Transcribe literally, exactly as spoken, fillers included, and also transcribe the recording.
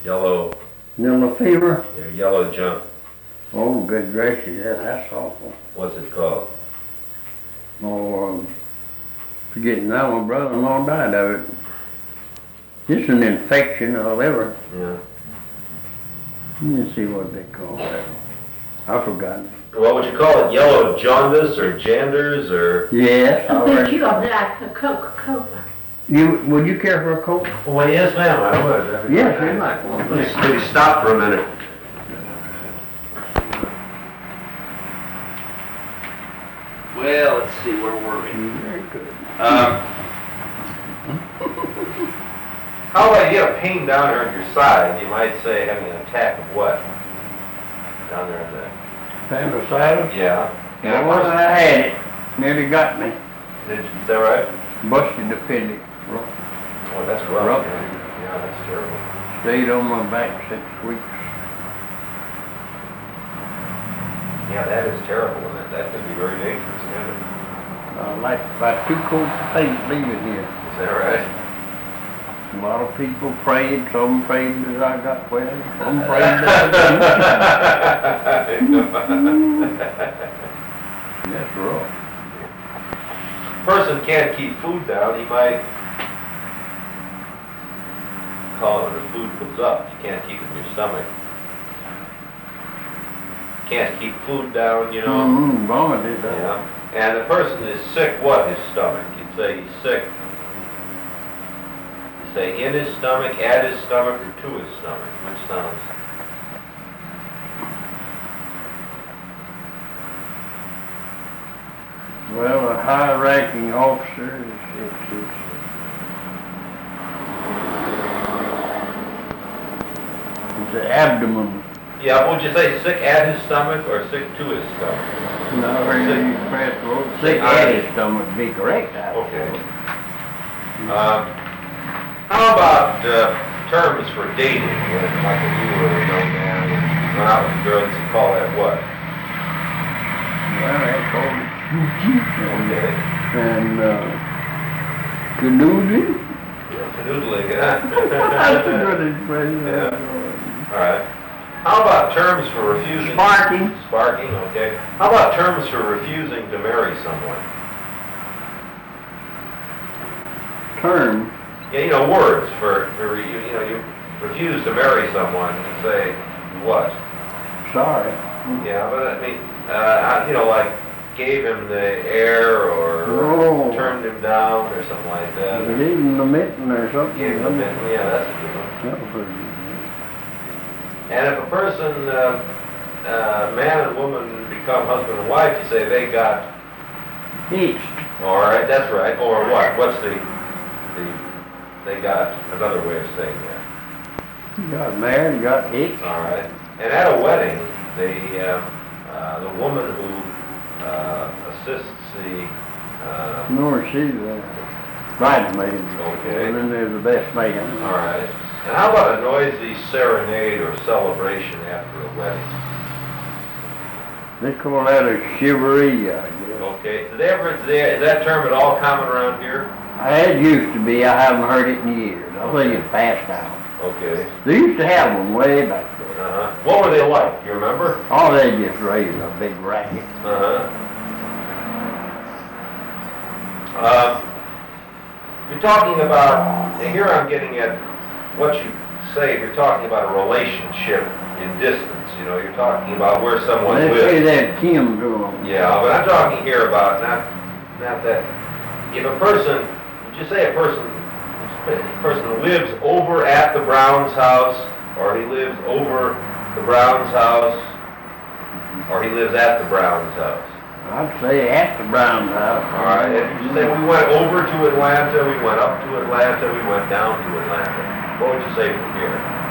Yellow, Yellow fever? yeah, yellow junk. Oh, good gracious, yeah, that's awful. What's it called? Oh, um, forgetting now, my brother-in-law died of it. It's an infection or whatever. Yeah. Let me see what they call that. I forgot. What would you call it? Yellow jaundice or janders or? Yes, I Would reckon. you have that, a Coke, Coke? You, would you care for a Coke? Well, yes, ma'am, I would. Yes, you might want Let me, to. let me stop for a minute. Well, let's see, where were we? Very good. Um, how about you get a pain down there on your side? You might say having an attack of what? Down there in the... Appendicitis? Yeah. Yeah, And well, of I had it. Nearly got me. course, did, is that right? Busted the appendix. Oh, that's rough. Rough. Yeah, yeah, that's terrible. Stayed on my back six weeks. Yeah, that is terrible. And that, that can be very dangerous, can it? Uh, like about two coats of paint leaving here. Is that right? A lot of people prayed, some prayed that I got well, some prayed that I didn't. That's rough. Person can't keep food down, he might call it when the food comes up. You can't keep it in your stomach. Can't keep food down, you know. Mm-hmm, vomited. that. Yeah. And the person is sick, what, his stomach? You'd say he's sick. You say in his stomach, at his stomach, or to his stomach, which sounds... Well, a high-ranking officer is, it's, it's, it's the abdomen. Yeah, would you say sick at his stomach or sick to his stomach? No, really, press the word. Sick at his stomach would be correct. I would Okay. say. Um, how about uh, terms for dating? When, like when you were a young man and went out with girls, you call that what? Well, that's called Okay. and uh, canoodling. Canoodling, huh? That's a good expression. Yeah. All right. How about terms for refusing? Sparking. Sparking, okay. How about terms for refusing to marry someone? Term. Yeah, you know, words for, for you, you know, you refuse to marry someone, you say what? Sorry. Yeah, but I mean, uh, you know, like gave him the air or Oh. turned him down or something like that. Or Leaving the mitten or something. gave him a bit, yeah, that's a good one. That was pretty good. And if a person, uh, uh, man and woman become husband and wife, you say they got, Hitched. all right, that's right, or what? What's the, the, they got another way of saying that. Got married, got hitched. All right. And at a wedding, the, uh, uh, the woman who uh, assists the, uh, No, she's a bridesmaid. Okay. And then there's the best man. all right. And how about a noisy serenade or celebration after a wedding? They call that a shivaree, I guess. Okay. Did they ever, is that- is that term at all common around here? It used to be, I haven't heard it in years. I think it's passed out. Okay. They used to have them way back there. Uh-huh. What were they like? You remember? Oh, they just raised a big racket. Uh-huh. Um, you're talking about, and here I'm getting at what you say, if you're talking about a relationship in distance, you know, you're talking about where someone They lives. say that Kim to them. Yeah, but I'm talking here about not, not that, if a person, would you say a person, a person lives over at the Brown's house, or he lives over the Brown's house, or he lives at the Brown's house? I'd say at the Brown house. All right, and you say we went over to Atlanta, we went up to Atlanta, we went down to Atlanta. What would you say from here?